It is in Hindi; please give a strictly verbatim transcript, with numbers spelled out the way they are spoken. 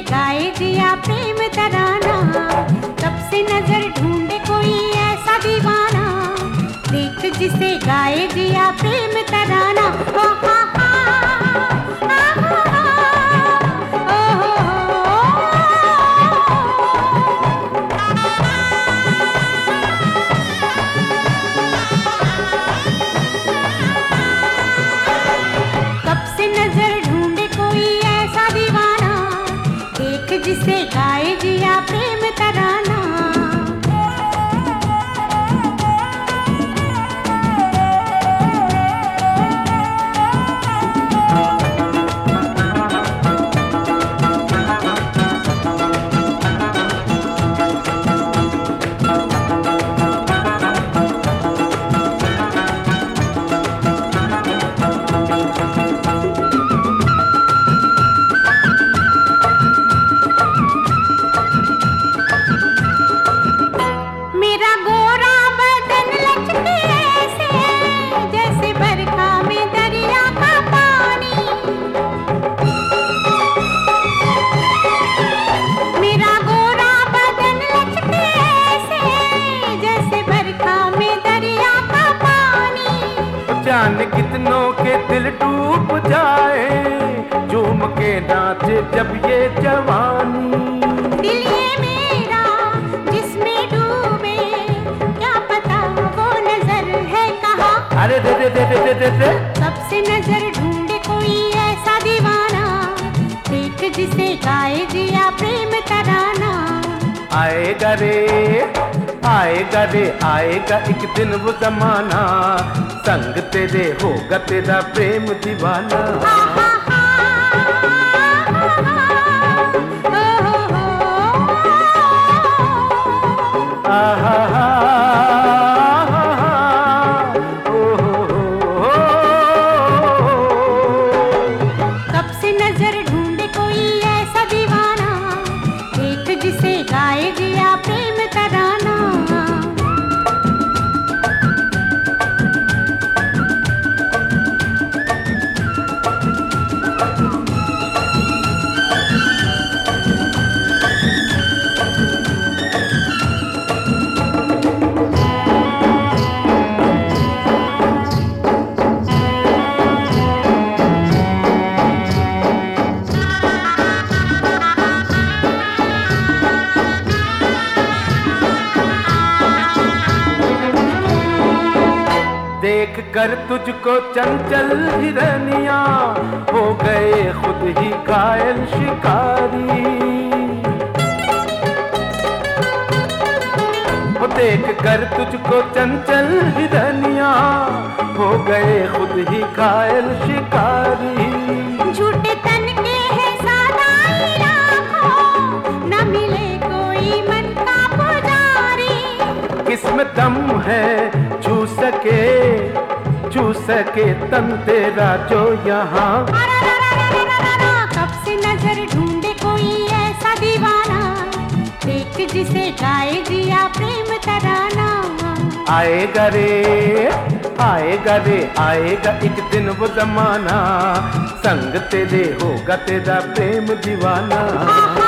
गाए जिया प्रेम तराना। कब से नजर ढूंढे कोई ऐसा दीवाना, देख जिसे गाए जिया प्रेम तराना। ओ हा हा, आ हा हा, ओ हो जिसे गाए जिया प्रेम तराना। जाने कितनों के दिल डूब जाए, झूम के नाचे जब ये जवानी। दिल ये मेरा जिसमें डूबे, क्या पता वो नजर है कहाँ। अरे दे दे दे दे दे दे दे। कब से नजर ढूंढे कोई ऐसा दीवाना, देख जिसे गाए जिया प्रेम तराना। आएगा रे आएगा रे आएगा एक दिन वो जमाना, संग तेरे होगा तेरा प्रेम दीवाना। आ हा हा, ओ हो हो, आ हा हा, ओ हो हो। कब से नजर ढूंढे कोई ऐसा दीवाना, देख जिसे गाए जिया प्रेम तराना। देख कर तुझको चंचल हिरनिया, हो गए खुद ही घायल शिकारी। वो देख कर तुझको चंचल हिरनिया, हो गए खुद ही घायल शिकारी। झूठे तन के है सादा लाखों, न मिले कोई मन का पुजारी। किस्म दम है छू सके छू सके तन तेरा जो यहाँ। कब से नजर ढूंढे कोई ऐसा दीवाना, देख जिसे गाए जिया प्रेम तराना। आएगा रे आएगा रे आएगा एक दिन वो जमाना, संग तेरे होगा तेरा प्रेम दीवाना।